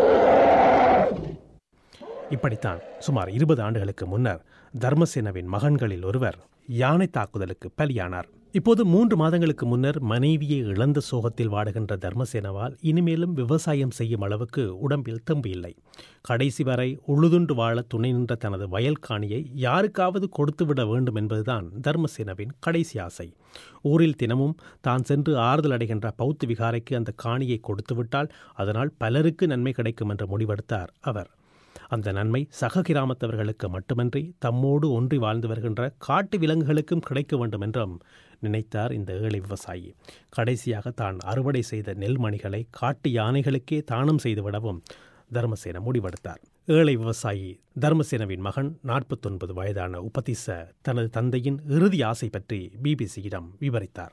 இப்படித்தான் சுமார் 20 ஆண்டுகளுக்கு முன்னர் தர்மசேனவின் மகன்களில் ஒருவர் யானை தாக்குதலுக்கு பலியானார். இப்போது 3 மாதங்களுக்கு முன்னர் மனைவியை இழந்த சோகத்தில் வாடுகின்ற தர்மசேனவால் இனிமேலும் விவசாயம் செய்யும் அளவுக்கு உடம்பில் தெம்பு இல்லை. கடைசி வரை உழுதுண்டு வாழ துணை நின்ற தனது வயல் காணியை யாருக்காவது கொடுத்துவிட வேண்டும் என்பதுதான் தர்மசேனவின் கடைசி ஆசை. ஊரில் தினமும் தான் சென்று ஆறுதல் அடைகின்ற பௌத்த விகாரைக்கு அந்த காணியை கொடுத்துவிட்டால் அதனால் பலருக்கு நன்மை கிடைக்கும் என்று முடிவெடுத்தார் அவர். அந்த நன்மை சக கிராமத்தவர்களுக்கு மட்டுமின்றி தம்மோடு ஒன்றி வாழ்ந்து வருகின்ற காட்டு விலங்குகளுக்கும் கிடைக்க வேண்டும் என்றும் நினைத்தார் இந்த ஏழை விவசாயி. கடைசியாக தான் அறுவடை செய்த நெல்மணிகளை காட்டு யானைகளுக்கே தானம் செய்துவிடவும் தர்மசேன முடிவெடுத்தார். ஏழை விவசாயி தர்மசேனவின் மகன் 49 வயதான உபதிச தனது தந்தையின் இறுதி ஆசை பற்றி பிபிசியிடம் விவரித்தார்.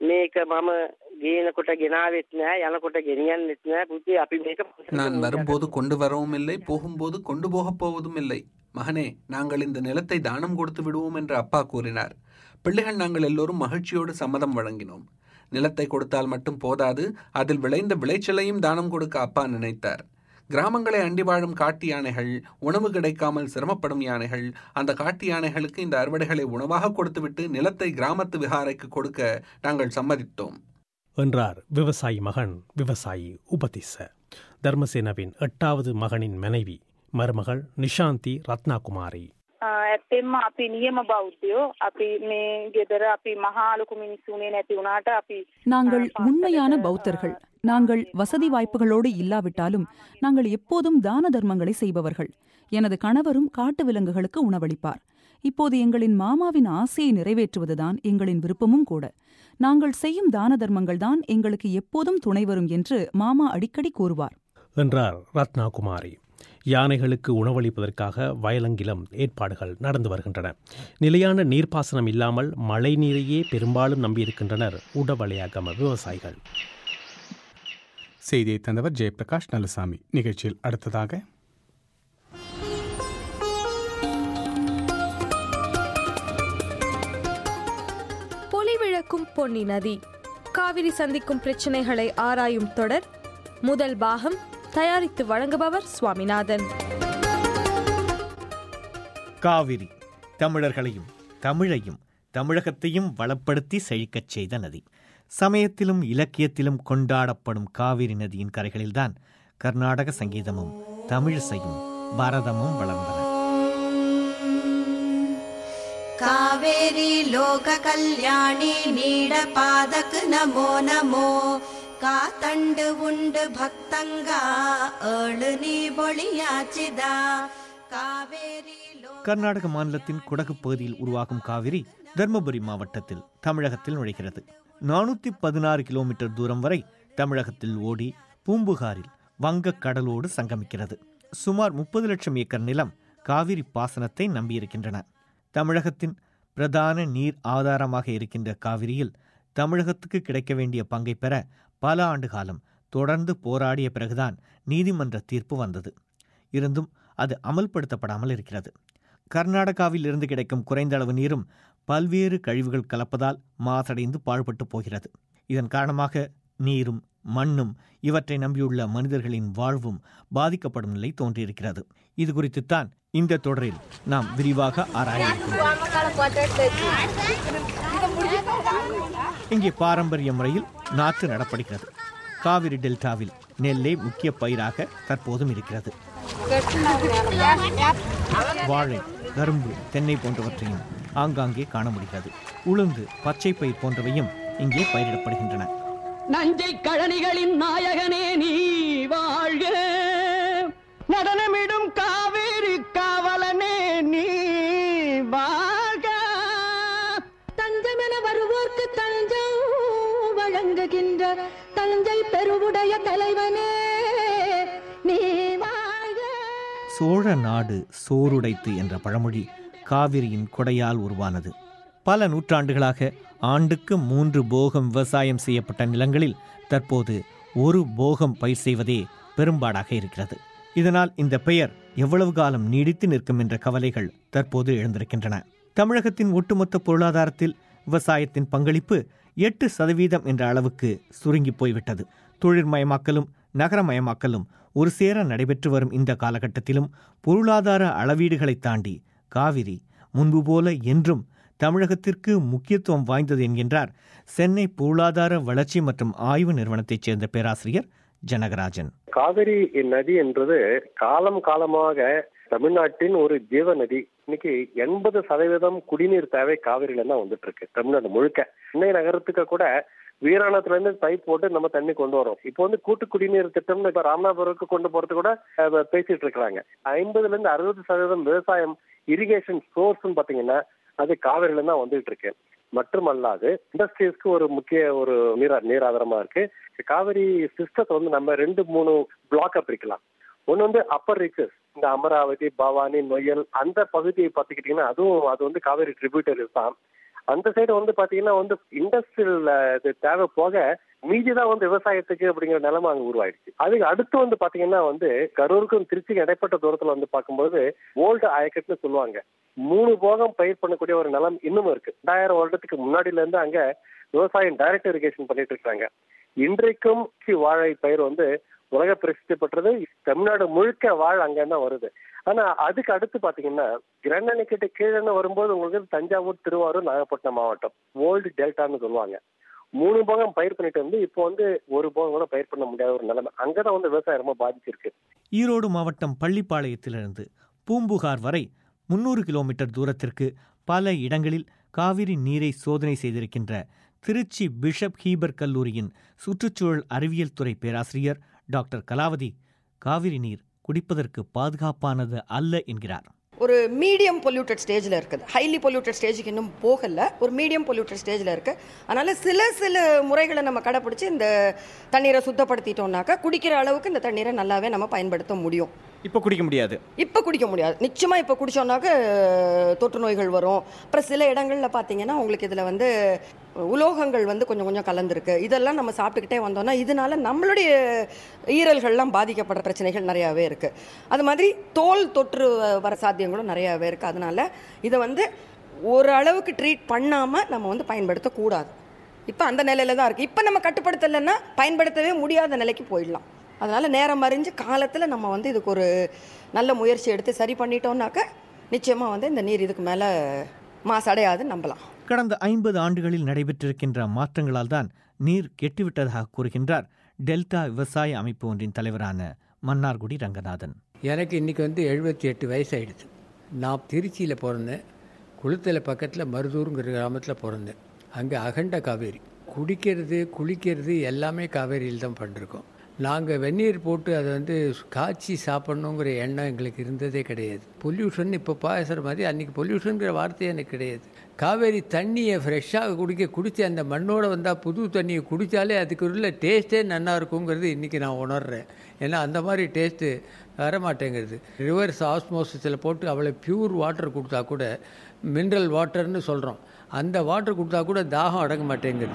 நான் வரும்போது கொண்டு வரவும் இல்லை, போகும்போது கொண்டு போகப் போவதும் இல்லை. மகனே, நாங்கள் இந்த நிலத்தை தானம் கொடுத்து விடுவோம் என்று அப்பா கூறினார். பிள்ளைகள் நாங்கள் எல்லோரும் மகிழ்ச்சியோடு சம்மதம் வழங்கினோம். நிலத்தை கொடுத்தால் மட்டும் போதாது, அதில் விளைந்த விளைச்சலையும் தானம் கொடுக்க அப்பா நினைத்தார். கிராமங்களை அண்டி வாழும் காட்டு யானைகள், உணவு கிடைக்காமல் சிரமப்படும் யானைகள், அந்த காட்டு யானைகளுக்கு இந்த அறுவடைகளை உணவாக கொடுத்துவிட்டு நிலத்தை கிராமத்து விகாரைக்கு கொடுக்க நாங்கள் சம்மதித்தோம் என்றார் விவசாயி மகன் விவசாயி உபதிச. தர்மசேனவின் 8வது மகனின் மனைவி மருமகள் நிஷாந்தி ரத்னாகுமாரி. ඇත්තෙන්ම අපි නියම බෞද්ධයෝ අපි මේ ගෙදර අපි මහා ලොකු මිනිස්සුනේ නැති වුණාට අපි நாங்கள் உண்மையான பௌத்தர்கள். நாங்கள் வசதி வாய்ப்புகளோடு இல்லாவிட்டாலும் நாங்கள் எப்போதும் தான தர்மங்களை செய்பவர்கள். எனது கணவரும் காட்டு விலங்குகளுக்கு உணவளிப்பார். இப்போது எங்களின் மாமாவின் ஆசையை நிறைவேற்றுவதுதான் எங்களின் விருப்பமும் கூட. நாங்கள் செய்யும் தான தர்மங்கள்தான் எங்களுக்கு எப்போதும் துணை வரும் என்று மாமா அடிக்கடி கூறுவார் என்றார் ரத்னாகுமாரி. யானைகளுக்கு உணவளிப்பதற்காக வயலங்கிலும் ஏற்பாடுகள் நடந்து வருகின்றன. நிலையான நீர்ப்பாசனம் இல்லாமல் மழை நீரையே பெரும்பாலும் நம்பியிருக்கின்றனர் உடவளையாகம விவசாயிகள். செய்தியை தந்தவர் ஜெயபிரகாஷ் நல்லசாமி. நிகழ்ச்சியில் அடுத்ததாக பொலிவிழக்கும் பொன்னி நதி, காவிரி சந்திக்கும் பிரச்சனைகளை ஆராயும் தொடர் முதல் பாகம். தயாரித்து வழங்குபவர் சுவாமிநாதன். காவிரி தமிழர்களையும் தமிழையும் தமிழகத்தையும் வளப்படுத்தி செழிக்கச் செய்த நதி. சமயத்திலும் இலக்கியத்திலும் கொண்டாடப்படும் காவிரி நதியின் கரைகளில்தான் கர்நாடக சங்கீதமும் தமிழிசையும் பாரதமும் வளர்ந்தன. காவேரி லோக கல்யாணி நீட பாதக்கு நமோ நமோ, காத்தண்டு உண்டு பக்தங்கா ஏழு நீ பொழியாச்சிதா. காவேரி கர்நாடக மாநிலத்தின் குடகு பகுதியில் உருவாகும் காவிரி தர்மபுரி மாவட்டத்தில் தமிழகத்தில் நுழைகிறது. 416 கிலோமீட்டர் தூரம் வரை தமிழகத்தில் ஓடி பூம்புகாரில் வங்கக் கடலோடு சங்கமிக்கிறது. சுமார் 30 லட்சம் ஏக்கர் நிலம் காவிரி பாசனத்தை நம்பியிருக்கின்றன. தமிழகத்தின் பிரதான நீர் ஆதாரமாக இருக்கின்ற காவிரியில் தமிழகத்துக்கு கிடைக்க வேண்டிய பங்கை பெற பல ஆண்டு காலம் தொடர்ந்து போராடிய பிறகுதான் நீதிமன்ற தீர்ப்பு வந்தது. இருந்தும் அது அமல்படுத்தப்படாமல் இருக்கிறது. கர்நாடகாவில் இருந்து கிடைக்கும் குறைந்த அளவு நீரும் பல்வேறு கழிவுகள் கலப்பதால் மாசடைந்து பாழ்பட்டு போகிறது. இதன் காரணமாக நீரும் மண்ணும் இவற்றை நம்பியுள்ள மனிதர்களின் வாழ்வும் பாதிக்கப்படும் நிலை தோன்றியிருக்கிறது. இது குறித்துத்தான் இந்த தொடரில் நாம் விரிவாக ஆராயிருக்கிறோம். இங்கே பாரம்பரிய முறையில் நாற்று நடப்படுகிறது. காவிரி டெல்டாவில் நெல்லே முக்கிய பயிராக தற்போதும் இருக்கிறது. வாழை, கரும்பு, தென்னை போன்றவற்றையும் ஆங்காங்கே காண முடிகிறது. உளுந்து, பச்சை பயிர் போன்றவையும் இங்கே பயிரிடப்படுகின்றன. நஞ்சை கழனிகளின் நாயகனே நீ வாழ்க, நடனமிடும் காவேரி காவலனே நீ வாழ்க. தஞ்சமென வருவோர்க்கு தஞ்சம் வழங்குகின்ற தஞ்சை பெருவுடைய தலைவனே நீ வாழ்க. சோழ நாடு சோறுடைத்து என்ற பழமொழி காவிரியின் கொடையால் உருவானது. பல நூற்றாண்டுகளாக ஆண்டுக்கு 3 போகம் விவசாயம் செய்யப்பட்ட நிலங்களில் தற்போது 1 போகம் பயிர் செய்வதே பெரும்பாடாக இருக்கிறது. இதனால் இந்த பெயர் எவ்வளவு காலம் நீடித்து நிற்கும் என்ற கவலைகள் தற்போது எழுந்திருக்கின்றன. தமிழகத்தின் ஒட்டுமொத்த பொருளாதாரத்தில் விவசாயத்தின் பங்களிப்பு 8% என்ற அளவுக்கு சுருங்கி போய்விட்டது. தொழிற்மயமாக்கலும் நகரமயமாக்கலும் ஒரு சேர நடைபெற்று வரும் இந்த காலகட்டத்திலும் பொருளாதார அளவீடுகளை தாண்டி காவிரி முன்பு போல என்றும் தமிழகத்திற்கு முக்கியத்துவம் வாய்ந்தது என்கின்றார் சென்னை பொருளாதார வளர்ச்சி மற்றும் ஆய்வு நிறுவனத்தைச் சேர்ந்த பேராசிரியர் ஜனகராஜன். காவிரி நதி என்றது காலமாக தமிழ்நாட்டின் ஒரு ஜீவ நதி. இன்னைக்கு 80% குடிநீர் தேவை காவிரியில தான் வந்துட்டு இருக்கு. தமிழ்நாடு முழுக்க சென்னை நகரத்துக்கு கூட வீராணத்துல இருந்து பைப் போட்டு நம்ம தண்ணி கொண்டு வரோம். இப்போ கூட்டு குடிநீர் திட்டம்னு இப்ப ராமநாதபுரத்துக்கு கொண்டு போறது கூட பேசிட்டு இருக்கிறாங்க. 50-60% விவசாயம் இரிகேஷன் சோர்ஸ் பாத்தீங்கன்னா அது காவிரியில தான் வந்துட்டு இருக்கு. மட்டுமல்லாது இண்டஸ்ட்ரீஸ்க்கு ஒரு முக்கிய ஒரு நீர் ஆதாரமா இருக்கு. காவிரி சிஸ்டத்தை நம்ம 2-3 பிளாக்கா பிரிக்கலாம். ஒன்னு அப்பர் ரீச்சஸ், இந்த அமராவதி, பவானி, நொய்யல் அந்த பகுதியை பார்த்துக்கிட்டீங்கன்னா அது காவிரி ட்ரிபியூட்டரிஸ் தான். அந்த சைடு பாத்தீங்கன்னா இண்டஸ்ட்ரியல் தேவை போக மீதிதான் விவசாயத்துக்கு அப்படிங்கிற நிலைமை அங்க உருவாயிடுச்சு. அதுக்கு அடுத்து பாத்தீங்கன்னா கரூருக்கும் திருச்சிக்கு இடைப்பட்ட தூரத்துல பார்க்கும்போது ஓல்டு அயக்கட்னு சொல்லுவாங்க. 3 போகம் பயிர் பண்ணக்கூடிய ஒரு நிலம் இன்னும் இருக்கு. 2000 வருடத்துக்கு முன்னாடில இருந்து அங்க விவசாயம் டைரக்ட் இரிகேஷன் பண்ணிட்டு இருக்காங்க. இன்றைக்கும் வாழை பயிர் உலக பிரசித்தி பெற்றது. தமிழ்நாடு முழுக்க வாழை அங்கதான் வருது. ஆனா அதுக்கு அடுத்து பாத்தீங்கன்னா கிரண்டனி கிட்ட கீழே வரும்போது உங்களுக்கு தஞ்சாவூர், திருவாரூர், நாகப்பட்டினம் மாவட்டம் ஓல்டு டெல்டான்னு சொல்லுவாங்க. 3 போகம் பயிர் பண்ணிட்டு இப்போ 1 போகம் கூட பயிர் பண்ண முடியாத ஒரு நிலைமை. அங்கதான் விவசாயம் ரொம்ப பாதிச்சிருக்கு. ஈரோடு மாவட்டம் பள்ளிப்பாளையத்திலிருந்து பூம்புகார் வரை 300 கிலோமீட்டர் தூரத்திற்கு பல இடங்களில் காவிரி நீரை சோதனை செய்திருக்கின்ற திருச்சி பிஷப் ஹீபர் கல்லூரியின் சுற்றுச்சூழல் அறிவியல் துறை பேராசிரியர் டாக்டர் கலாவதி காவிரி நீர் குடிப்பதற்கு பாதுகாப்பானது அல்ல என்கிறார். ஒரு மீடியம் பொல்யூட்டட் ஸ்டேஜில் இருக்குது. ஹைலி பொல்யூட்டட் ஸ்டேஜுக்கு இன்னும் போகலை, ஒரு மீடியம் பொல்யூட்டட் ஸ்டேஜில் இருக்குது. அதனால் சில முறைகளை நம்ம கடைப்பிடிச்சி இந்த தண்ணீரை சுத்தப்படுத்திட்டோம்னாக்கா குடிக்கிற அளவுக்கு இந்த தண்ணீரை நல்லாவே நம்ம பயன்படுத்த முடியும். இப்போ குடிக்க முடியாது, நிச்சயமாக இப்போ குடித்தோம்னாக்க தொற்று நோய்கள் வரும். அப்புறம் சில இடங்களில் பார்த்தீங்கன்னா உங்களுக்கு இதில் வந்து உலோகங்கள் வந்து கொஞ்சம் கலந்துருக்கு. இதெல்லாம் நம்ம சாப்பிட்டுக்கிட்டே வந்தோம்னா இதனால நம்மளுடைய ஈரல்கள்லாம் பாதிக்கப்படுற பிரச்சனைகள் நிறையாவே இருக்குது. அது மாதிரி தோல் தொற்று வர சாத்தியங்களும் நிறையாவே இருக்குது. அதனால் இதை வந்து ஓரளவுக்கு ட்ரீட் பண்ணாமல் நம்ம வந்து பயன்படுத்தக்கூடாது. இப்போ அந்த நிலையில தான் இருக்குது. இப்போ நம்ம கட்டுப்படுத்தலைன்னா பயன்படுத்தவே முடியாத நிலைக்கு போயிடலாம். அதனால் நேரம் அறிஞ்சு காலத்தில் நம்ம வந்து இதுக்கு ஒரு நல்ல முயற்சி எடுத்து சரி பண்ணிட்டோம்னாக்க நிச்சயமாக வந்து இந்த நீர் இதுக்கு மேலே மாசடையாதுன்னு நம்பலாம். கடந்த 50 ஆண்டுகளில் நடைபெற்றிருக்கின்ற மாற்றங்களால் தான் நீர் கெட்டுவிட்டதாக கூறுகின்றார் டெல்டா விவசாய அமைப்பு ஒன்றின் தலைவரான மன்னார்குடி ரங்கநாதன். எனக்கு இன்றைக்கி வந்து 78 வயசு ஆகிடுது. நான் திருச்சியில் பிறந்தேன். குளத்தில் பக்கத்தில் மருதூருங்கிற கிராமத்தில் பிறந்தேன். அங்கே அகண்ட காவேரி, குடிக்கிறது குளிக்கிறது எல்லாமே காவேரியில் தான் பண்ணிருக்கோம். நாங்கள் வெந்நீர் போட்டு அதை வந்து காய்ச்சி சாப்பிட்ணுங்கிற எண்ணம் எங்களுக்கு இருந்ததே கிடையாது. பொல்யூஷன் இப்போ பேசுகிற மாதிரி அன்றைக்கி பொல்யூஷனுங்கிற வார்த்தையே எனக்கு கிடையாது. காவேரி தண்ணியை ஃப்ரெஷ்ஷாக குடித்து அந்த மண்ணோடு வந்தால் புது தண்ணியை குடித்தாலே அதுக்கு உள்ள டேஸ்ட்டே நல்லா இருக்குங்கிறது இன்றைக்கி நான் உணர்கிறேன். ஏன்னா அந்த மாதிரி டேஸ்ட்டு வரமாட்டேங்கிறது. ரிவர்ஸ் ஆஸ்மோசிஸில் போட்டு அவ்வளோ பியூர் வாட்டர் கொடுத்தா கூட, மினரல் வாட்டர்னு சொல்கிறோம், அந்த வாட்டர் கொடுத்தா கூட தாகம் அடங்க மாட்டேங்கிறது.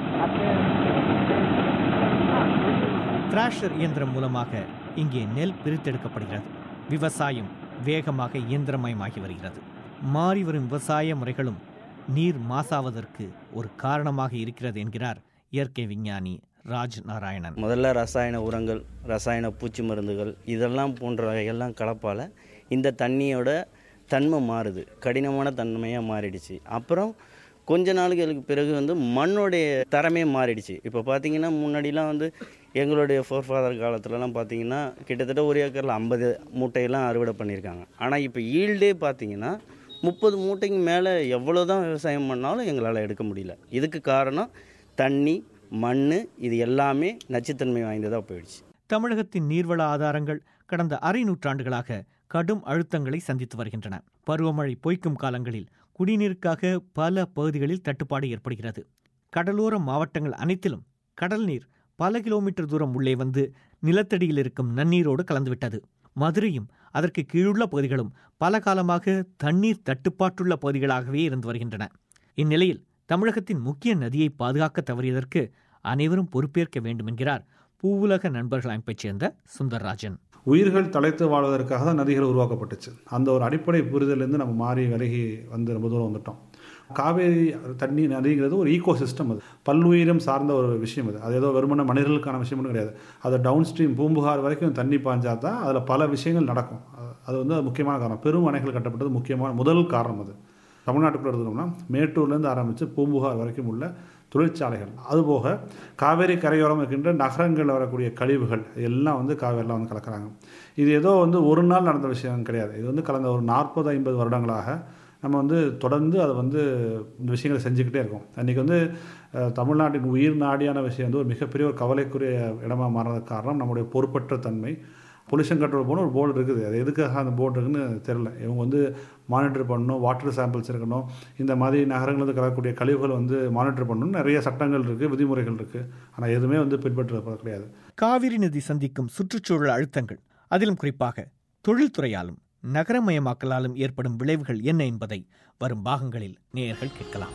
த்ராஷர் இயந்திரம் மூலமாக இங்கே நெல் பிரித்தெடுக்கப்படுகிறது. விவசாயம் வேகமாக இயந்திரமயமாகி வருகிறது. மாறி வரும் விவசாய முறைகளும் நீர் மாசாவதற்கு ஒரு காரணமாக இருக்கிறது என்கிறார் இயற்கை விஞ்ஞானி ராஜ் நாராயணன். முதல்ல ரசாயன உரங்கள், ரசாயன பூச்சி மருந்துகள் இதெல்லாம் போன்ற வகைகள்லாம் கலப்பால் இந்த தண்ணியோட தன்மை மாறுது, கடினமான தன்மையாக மாறிடுச்சு. அப்புறம் கொஞ்ச நாளுகளுக்கு பிறகு வந்து மண்ணோடைய தரமே மாறிடுச்சு. இப்போ பார்த்திங்கன்னா முன்னாடிலாம் வந்து எங்களுடைய ஃபோர்ஃபாதர் காலத்துலலாம் பார்த்திங்கன்னா கிட்டத்தட்ட ஒரு ஏக்கரில் 50 மூட்டையெல்லாம் அறுவடை பண்ணியிருக்காங்க. ஆனால் இப்போ ஈல்டே பார்த்திங்கன்னா 30 மூட்டைக்கு மேலே எவ்வளோ தான் விவசாயம் பண்ணாலும் எங்களால் எடுக்க முடியல. இதுக்கு காரணம் தண்ணி, மண், இது எல்லாமே நச்சுத்தன்மை வாய்ந்ததாக போயிடுச்சு. தமிழகத்தின் நீர்வள ஆதாரங்கள் கடந்த அரை நூற்றாண்டுகளாக கடும் அழுத்தங்களை சந்தித்து வருகின்றன. பருவமழை பொய்க்கும் காலங்களில் குடிநீருக்காக பல பகுதிகளில் தட்டுப்பாடு ஏற்படுகிறது. கடலோர மாவட்டங்கள் அனைத்திலும் கடல் நீர் பல கிலோமீட்டர் தூரம் உள்ளே வந்து நிலத்தடியில் இருக்கும் நன்னீரோடு கலந்துவிட்டது. மதுரையும் அதற்கு கீழுள்ள பகுதிகளும் பல காலமாக தண்ணீர் தட்டுப்பாட்டுள்ள பகுதிகளாகவே இருந்து வருகின்றன. இந்நிலையில் தமிழகத்தின் முக்கிய நதியை பாதுகாக்க தவறியதற்கு அனைவரும் பொறுப்பேற்க வேண்டும் என்கிறார் பூவுலக நண்பர்கள் அமைப்பைச் சேர்ந்த சுந்தர்ராஜன். உயிர்கள் தலைத்து வாழ்வதற்காக தான் நதிகள் உருவாக்கப்பட்டுச்சு. அந்த ஒரு அடிப்படை புரிதலேருந்து நம்ம மாறி விலகி வந்து ரொம்ப தூரம் வந்துட்டோம். காவேரி தண்ணி நதிங்கிறது ஒரு ஈகோ சிஸ்டம், அது பல்லுயிரம் சார்ந்த ஒரு விஷயம். அது ஏதோ வெறுமன மனிதர்களுக்கான விஷயம்னு கிடையாது. அது டவுன் ஸ்ட்ரீம் பூம்புகார் வரைக்கும் தண்ணி பாய்ஞ்சா தான் அதில் பல விஷயங்கள் நடக்கும். அது வந்து முக்கியமான காரணம். பெரும் அணைகள் கட்டப்பட்டது முக்கியமான முதல் காரணம். அது தமிழ்நாட்டுக்குள்ள எடுத்துக்கோம்னா மேட்டூர்லேருந்து ஆரம்பித்து பூம்புகார் வரைக்கும் உள்ள தொழிற்சாலைகள், அதுபோக காவேரி கரையோரம் இருக்கின்ற நகரங்களில் வரக்கூடிய கழிவுகள் எல்லாம் வந்து காவேரியில் வந்து கலக்கிறாங்க. இது ஏதோ வந்து ஒரு நாள் நடந்த விஷயம் கிடையாது. இது வந்து கடந்த ஒரு 40-50 வருடங்களாக நம்ம வந்து தொடர்ந்து அதை வந்து இந்த விஷயங்களை செஞ்சுக்கிட்டே இருக்கோம். அன்றைக்கி வந்து தமிழ்நாட்டின் உயிர் நாடியான விஷயம் வந்து ஒரு மிகப்பெரிய ஒரு கவலைக்குரிய இடமாக மாறினதுக்கு காரணம் நம்முடைய பொறுப்பற்ற தன்மை. பொல்யூஷன் கண்ட்ரோல் போன ஒரு போர்டு இருக்குது. அது எதுக்காக அந்த போர்டு இருக்குன்னு தெரில. இவங்க வந்து மானிட்டர் பண்ணணும், வாட்டர் சாம்பிள்ஸ் இருக்கணும், இந்த மாதிரி நகரங்களுக்கு கலக்கக்கூடிய கழிவுகள் வந்து மானிட்டர் பண்ணணும். நிறைய சட்டங்கள் இருக்குது, விதிமுறைகள் இருக்குது. ஆனால் எதுவுமே வந்து பின்பற்ற கிடையாது. காவிரி நதி சந்திக்கும் சுற்றுச்சூழல் அழுத்தங்கள், அதிலும் குறிப்பாக தொழில்துறையாலும் நகரமயமாக்கலாலும் ஏற்படும் விளைவுகள் என்ன என்பதை வரும் பாகங்களில் நேயர்கள் கேட்கலாம்.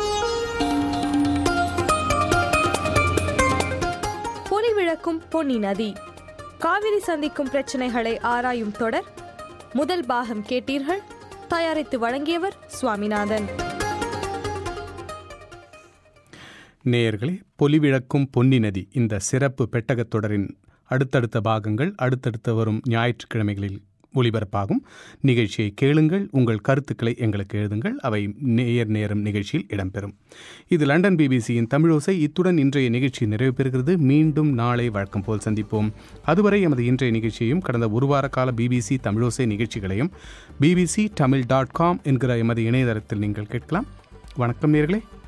பொலிவிழக்கும் பொன்னி நதி, காவிரி சந்திக்கும் பிரச்சனைகளை ஆராயும் தொடர் முதல் பாகம் கேட்டீர்கள். தயாரித்து வழங்கியவர் சுவாமிநாதன். நேயர்களே, பொலிவிழக்கும் பொன்னி நதி இந்த சிறப்பு பெட்டகத் தொடரின் அடுத்தடுத்த பாகங்கள் அடுத்தடுத்து வரும் ஞாயிற்றுக்கிழமைகளில் ஒளிபரப்பாகும். நிகழ்ச்சியை கேளுங்கள், உங்கள் கருத்துக்களை எங்களுக்கு எழுதுங்கள். அவை நேயர் நேரம் நிகழ்ச்சியில் இடம்பெறும். இது லண்டன் பிபிசியின் தமிழோசை. இத்துடன் இன்றைய நிகழ்ச்சி நிறைவு பெறுகிறது. மீண்டும் நாளை வழக்கம் போல் சந்திப்போம். அதுவரை எமது இன்றைய நிகழ்ச்சியையும் கடந்த ஒரு வார கால பிபிசி தமிழோசை நிகழ்ச்சிகளையும் bbctamil.com என்கிற எமது இணையதளத்தில் நீங்கள் கேட்கலாம். வணக்கம் நேயர்களே.